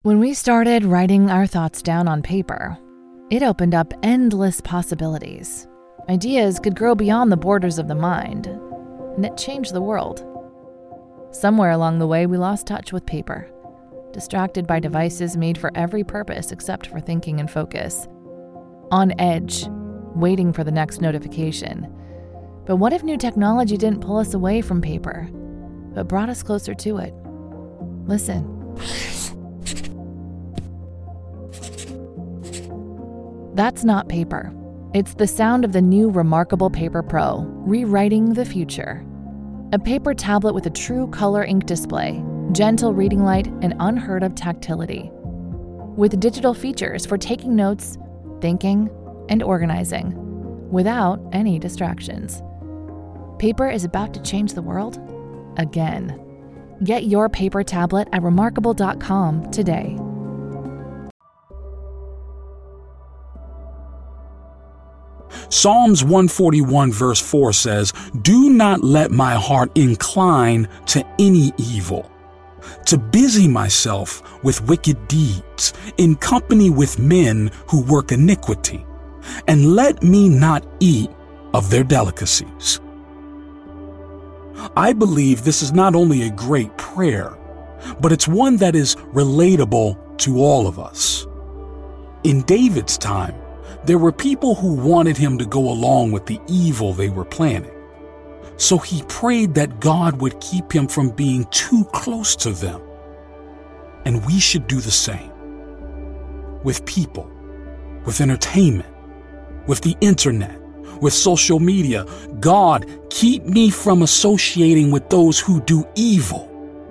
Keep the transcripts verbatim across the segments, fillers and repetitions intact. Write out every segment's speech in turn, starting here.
When we started writing our thoughts down on paper, it opened up endless possibilities. Ideas could grow beyond the borders of the mind, and it changed the world. Somewhere along the way, we lost touch with paper, distracted by devices made for every purpose except for thinking and focus. On edge, waiting for the next notification. But what if new technology didn't pull us away from paper, but brought us closer to it? Listen. That's not paper. It's the sound of the new Remarkable Paper Pro, rewriting the future. A paper tablet with a true color ink display, gentle reading light, and unheard of tactility. With digital features for taking notes, thinking, and organizing, without any distractions. Paper is about to change the world again. Get your paper tablet at remarkable dot com today. Psalms one forty-one verse four says, "Do not let my heart incline to any evil, to busy myself with wicked deeds, in company with men who work iniquity, and let me not eat of their delicacies." I believe this is not only a great prayer, but it's one that is relatable to all of us. In David's time, there were people who wanted him to go along with the evil they were planning. So he prayed that God would keep him from being too close to them. And we should do the same. With people, with entertainment, with the internet, with social media. God, keep me from associating with those who do evil.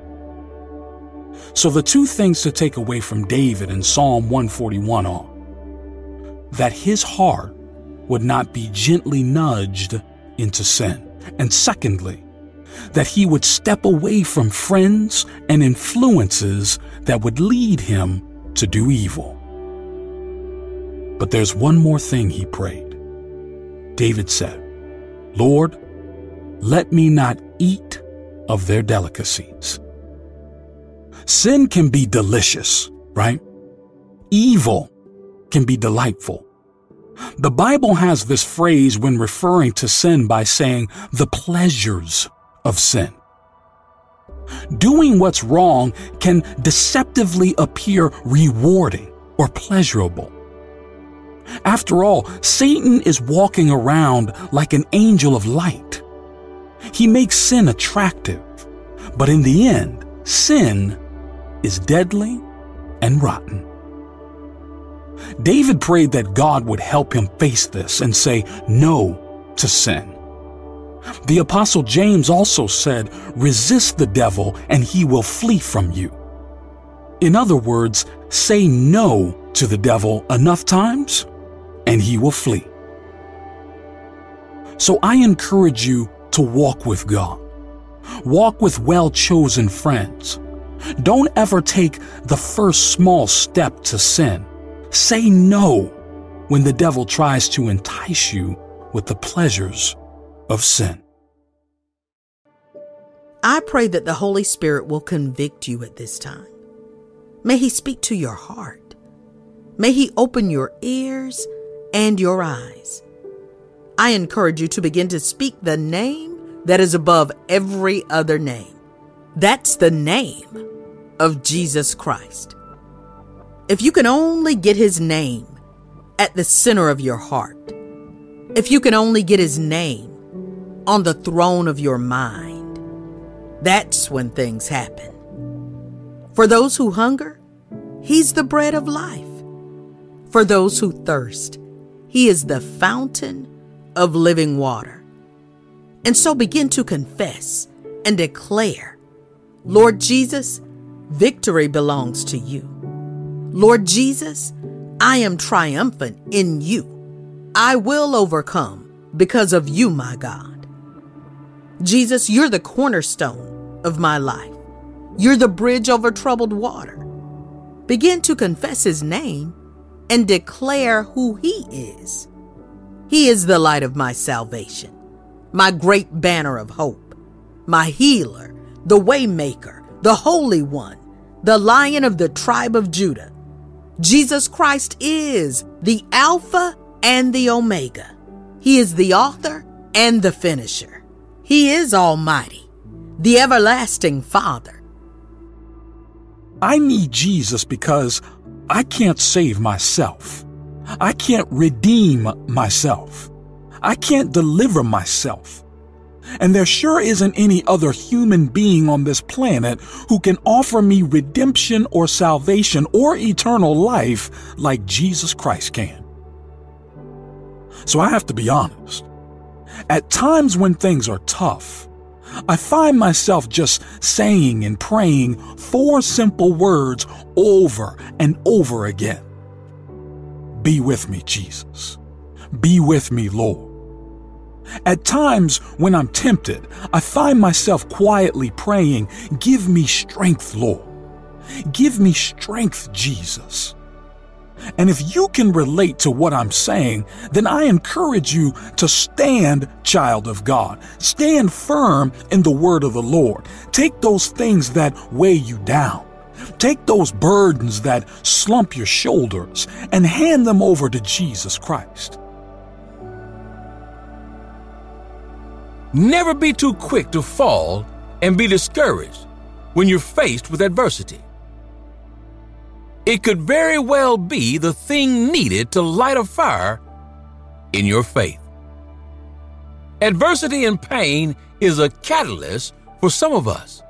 So the two things to take away from David in Psalm one forty-one are that his heart would not be gently nudged into sin. And secondly, that he would step away from friends and influences that would lead him to do evil. But there's one more thing he prayed. David said, "Lord, let me not eat of their delicacies." Sin can be delicious, right? Evil can be delightful. The Bible has this phrase when referring to sin by saying the pleasures of sin. Doing what's wrong can deceptively appear rewarding or pleasurable. After all, Satan is walking around like an angel of light. He makes sin attractive, but in the end, sin is deadly and rotten. David prayed that God would help him face this and say no to sin. The Apostle James also said, "Resist the devil and he will flee from you." In other words, say no to the devil enough times and he will flee. So I encourage you to walk with God. Walk with well-chosen friends. Don't ever take the first small step to sin. Say no when the devil tries to entice you with the pleasures of sin. I pray that the Holy Spirit will convict you at this time. May He speak to your heart. May He open your ears and your eyes. I encourage you to begin to speak the name that is above every other name. That's the name of Jesus Christ. If you can only get His name at the center of your heart, if you can only get His name on the throne of your mind, that's when things happen. For those who hunger, He's the bread of life. For those who thirst, He is the fountain of living water. And so begin to confess and declare, Lord Jesus, victory belongs to you. Lord Jesus, I am triumphant in you. I will overcome because of you, my God. Jesus, you're the cornerstone of my life. You're the bridge over troubled water. Begin to confess His name and declare who He is. He is the light of my salvation, my great banner of hope, my healer, the way maker, the Holy One, the Lion of the tribe of Judah. Jesus Christ is the Alpha and the Omega. He is the author and the finisher. He is Almighty, the everlasting Father. I need Jesus because I can't save myself. I can't redeem myself. I can't deliver myself. And there sure isn't any other human being on this planet who can offer me redemption or salvation or eternal life like Jesus Christ can. So I have to be honest. At times when things are tough, I find myself just saying and praying four simple words over and over again. Be with me, Jesus. Be with me, Lord. At times when I'm tempted, I find myself quietly praying, give me strength, Lord. Give me strength, Jesus. And if you can relate to what I'm saying, then I encourage you to stand, child of God. Stand firm in the word of the Lord. Take those things that weigh you down. Take those burdens that slump your shoulders and hand them over to Jesus Christ. Never be too quick to fall and be discouraged when you're faced with adversity. It could very well be the thing needed to light a fire in your faith. Adversity and pain is a catalyst for some of us.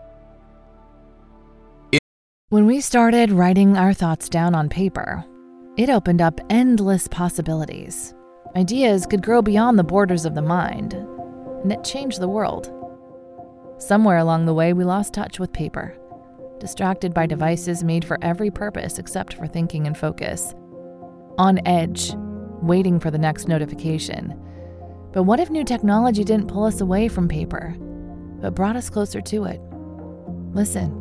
It- When we started writing our thoughts down on paper, it opened up endless possibilities. Ideas could grow beyond the borders of the mind, and it changed the world. Somewhere along the way, we lost touch with paper, distracted by devices made for every purpose except for thinking and focus. On edge, waiting for the next notification. But what if new technology didn't pull us away from paper, but brought us closer to it? Listen.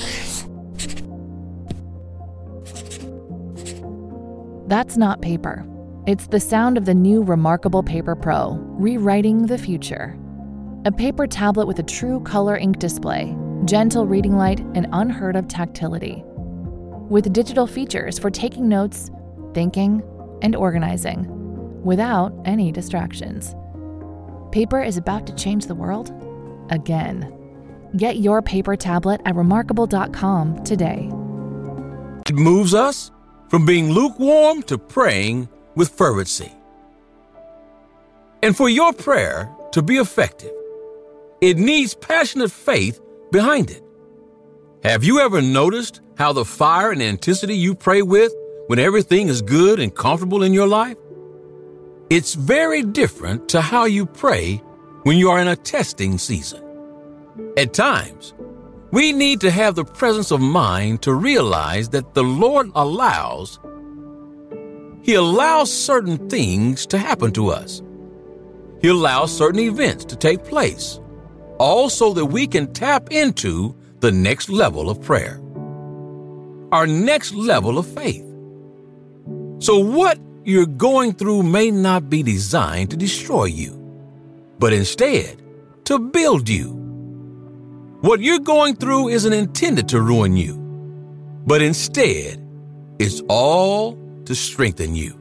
That's not paper. It's the sound of the new Remarkable Paper Pro, rewriting the future. A paper tablet with a true color ink display, gentle reading light, and unheard of tactility. With digital features for taking notes, thinking, and organizing, without any distractions. Paper is about to change the world again. Get your paper tablet at remarkable dot com today. It moves us from being lukewarm to praying with fervency. And for your prayer to be effective, it needs passionate faith behind it. Have you ever noticed how the fire and intensity you pray with when everything is good and comfortable in your life? It's very different to how you pray when you are in a testing season. At times, we need to have the presence of mind to realize that the Lord allows He allows certain things to happen to us. He allows certain events to take place, all so that we can tap into the next level of prayer, our next level of faith. So what you're going through may not be designed to destroy you, but instead to build you. What you're going through isn't intended to ruin you, but instead it's all to strengthen you.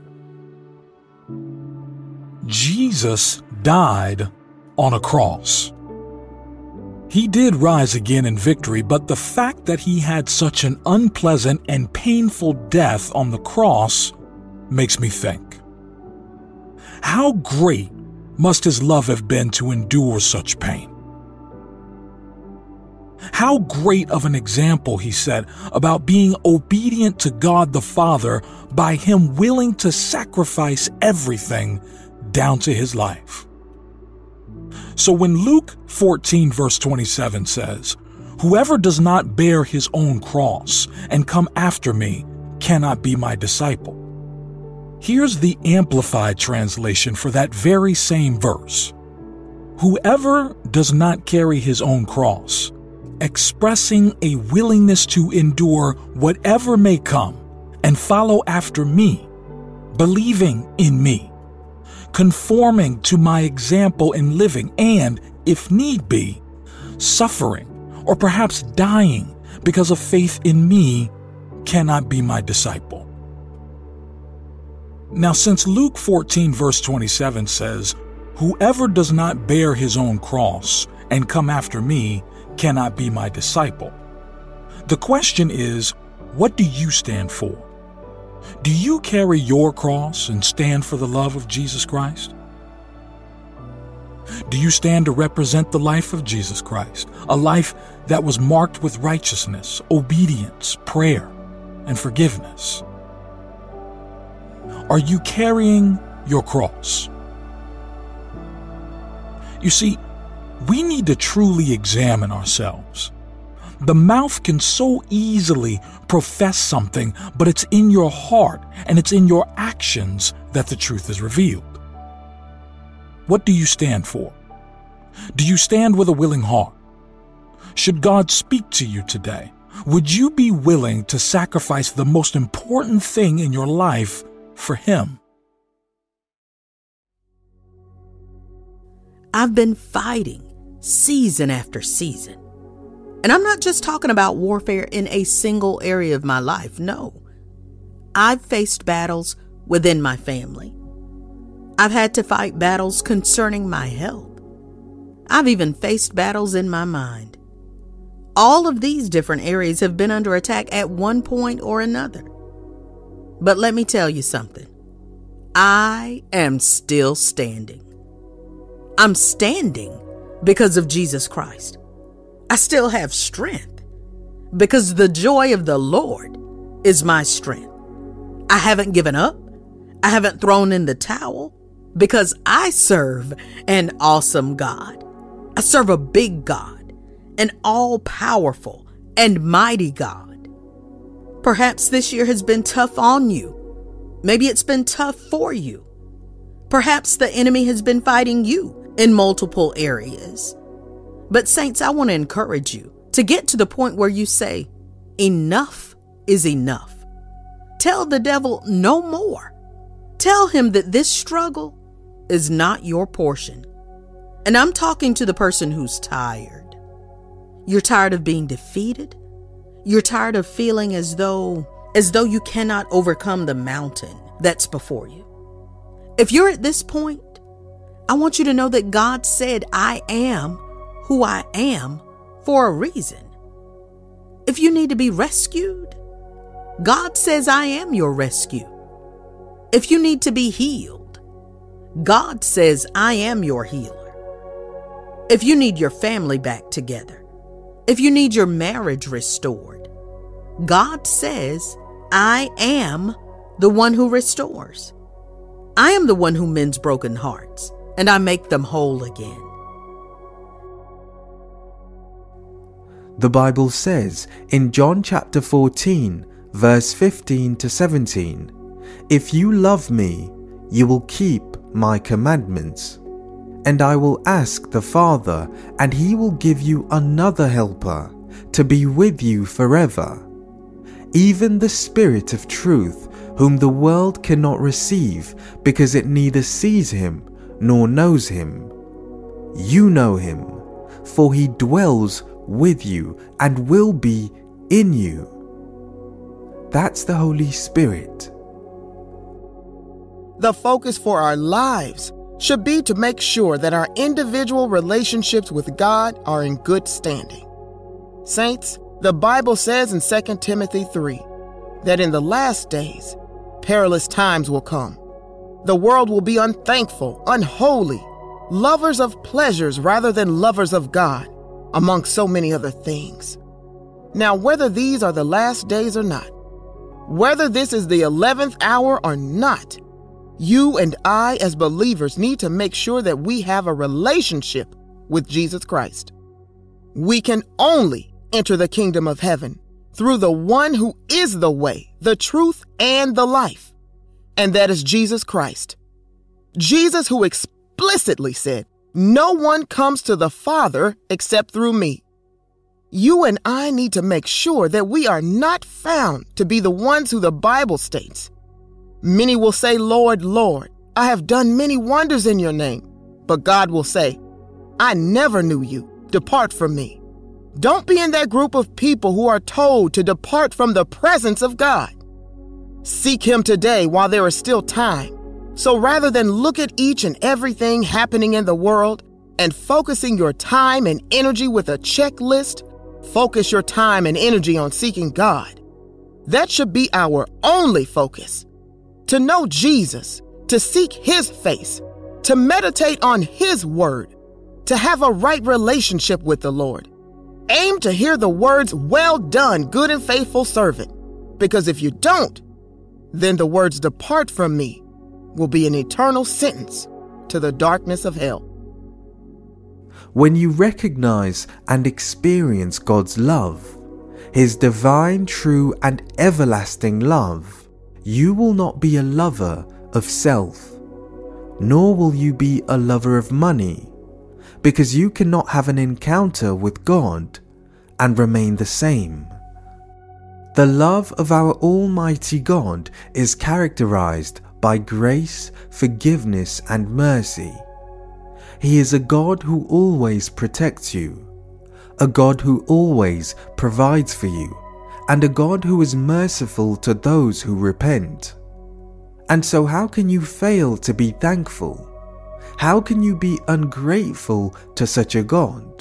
Jesus died on a cross. He did rise again in victory, but the fact that he had such an unpleasant and painful death on the cross makes me think, how great must his love have been to endure such pain? How great of an example he set about being obedient to God the Father by him willing to sacrifice everything down to his life. So when Luke fourteen verse twenty-seven says, "Whoever does not bear his own cross and come after me cannot be my disciple," here's the Amplified translation for that very same verse. Whoever does not carry his own cross, expressing a willingness to endure whatever may come and follow after me, believing in me, conforming to my example in living, and, if need be, suffering or perhaps dying because of faith in me cannot be my disciple. Now, since Luke fourteen verse twenty-seven says, "Whoever does not bear his own cross and come after me cannot be my disciple," the question is, what do you stand for? Do you carry your cross and stand for the love of Jesus Christ? Do you stand to represent the life of Jesus Christ, a life that was marked with righteousness, obedience, prayer, and forgiveness? Are you carrying your cross? You see, we need to truly examine ourselves. The mouth can so easily profess something, but it's in your heart and it's in your actions that the truth is revealed. What do you stand for? Do you stand with a willing heart? Should God speak to you today, would you be willing to sacrifice the most important thing in your life for Him? I've been fighting season after season. And I'm not just talking about warfare in a single area of my life. No. I've faced battles within my family. I've had to fight battles concerning my health. I've even faced battles in my mind. All of these different areas have been under attack at one point or another. But let me tell you something. I am still standing. I'm standing because of Jesus Christ. I still have strength because the joy of the Lord is my strength. I haven't given up. I haven't thrown in the towel because I serve an awesome God. I serve a big God, an all-powerful and mighty God. Perhaps this year has been tough on you. Maybe it's been tough for you. Perhaps the enemy has been fighting you in multiple areas. But saints, I want to encourage you to get to the point where you say, enough is enough. Tell the devil no more. Tell him that this struggle is not your portion. And I'm talking to the person who's tired. You're tired of being defeated. You're tired of feeling as though, as though you cannot overcome the mountain that's before you. If you're at this point, I want you to know that God said, I am who I am for a reason. If you need to be rescued, God says, I am your rescue. If you need to be healed, God says, I am your healer. If you need your family back together, if you need your marriage restored, God says, I am the one who restores. I am the one who mends broken hearts, and I make them whole again. The Bible says in John chapter fourteen, verse fifteen to seventeen, "If you love me, you will keep my commandments. And I will ask the Father, and he will give you another helper to be with you forever, even the Spirit of truth, whom the world cannot receive, because it neither sees him nor knows him. You know him, for he dwells with you and will be in you." That's the Holy Spirit. The focus for our lives should be to make sure that our individual relationships with God are in good standing. Saints, the Bible says in Second Timothy three that in the last days, perilous times will come. The world will be unthankful, unholy, lovers of pleasures rather than lovers of God, among so many other things. Now, whether these are the last days or not, whether this is the eleventh hour or not, you and I as believers need to make sure that we have a relationship with Jesus Christ. We can only enter the kingdom of heaven through the one who is the way, the truth, and the life, and that is Jesus Christ. Jesus, who explicitly said, "No one comes to the Father except through me." You and I need to make sure that we are not found to be the ones who the Bible states, "Many will say, Lord, Lord, I have done many wonders in your name." But God will say, "I never knew you. Depart from me, Don't be in that group of people who are told to depart from the presence of God. Seek Him today while there is still time. So rather than look at each and everything happening in the world and focusing your time and energy with a checklist, focus your time and energy on seeking God. That should be our only focus. To know Jesus, to seek His face, to meditate on His word, to have a right relationship with the Lord. Aim to hear the words, "Well done, good and faithful servant," because if you don't, then the words "depart from me" will be an eternal sentence to the darkness of hell. When you recognize and experience God's love, His divine, true, and everlasting love, you will not be a lover of self, nor will you be a lover of money, because you cannot have an encounter with God and remain the same. The love of our Almighty God is characterized by grace, forgiveness, and mercy. He is a God who always protects you, a God who always provides for you, and a God who is merciful to those who repent. And so how can you fail to be thankful? How can you be ungrateful to such a God?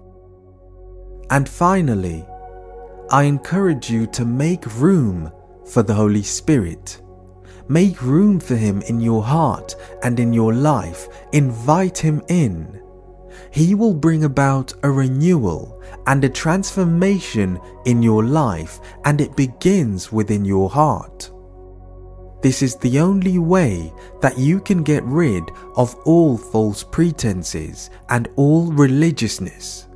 And finally, I encourage you to make room for the Holy Spirit. Make room for Him in your heart and in your life. Invite Him in. He will bring about a renewal and a transformation in your life, and it begins within your heart. This is the only way that you can get rid of all false pretenses and all religiousness.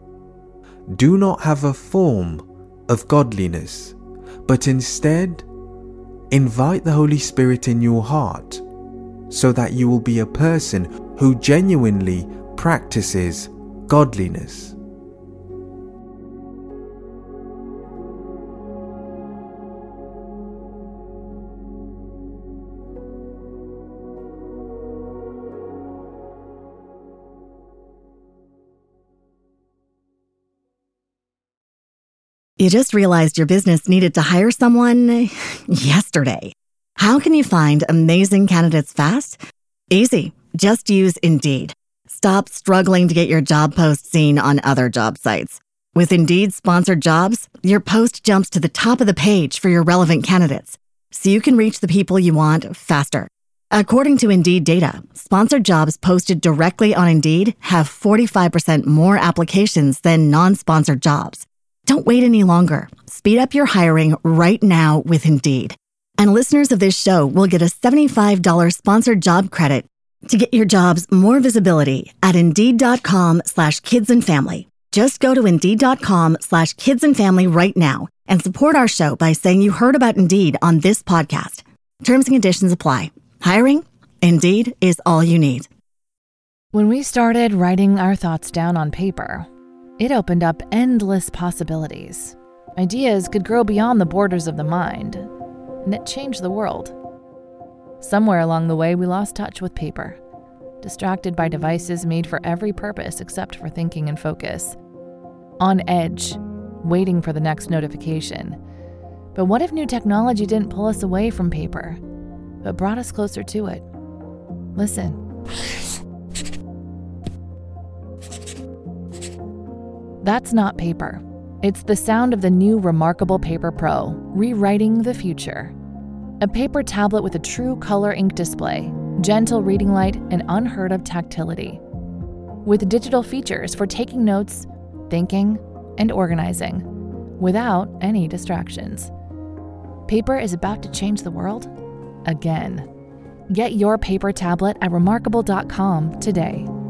Do not have a form of godliness, but instead invite the Holy Spirit in your heart so that you will be a person who genuinely practices godliness. You just realized your business needed to hire someone yesterday. How can you find amazing candidates fast? Easy. Just use Indeed. Stop struggling to get your job post seen on other job sites. With Indeed sponsored jobs, your post jumps to the top of the page for your relevant candidates, so you can reach the people you want faster. According to Indeed data, sponsored jobs posted directly on Indeed have forty-five percent more applications than non-sponsored jobs. Don't wait any longer. Speed up your hiring right now with Indeed. And listeners of this show will get a seventy-five dollars sponsored job credit to get your jobs more visibility at Indeed.com slash kids and family. Just go to Indeed.com slash kids and family right now and support our show by saying you heard about Indeed on this podcast. Terms and conditions apply. Hiring? Indeed is all you need. When we started writing our thoughts down on paper, it opened up endless possibilities. Ideas could grow beyond the borders of the mind, and it changed the world. Somewhere along the way, we lost touch with paper, distracted by devices made for every purpose except for thinking and focus. On edge, waiting for the next notification. But what if new technology didn't pull us away from paper, but brought us closer to it? Listen. That's not paper. It's the sound of the new Remarkable Paper Pro, rewriting the future. A paper tablet with a true color ink display, gentle reading light, and unheard of tactility. With digital features for taking notes, thinking, and organizing, without any distractions. Paper is about to change the world again. Get your paper tablet at remarkable dot com today.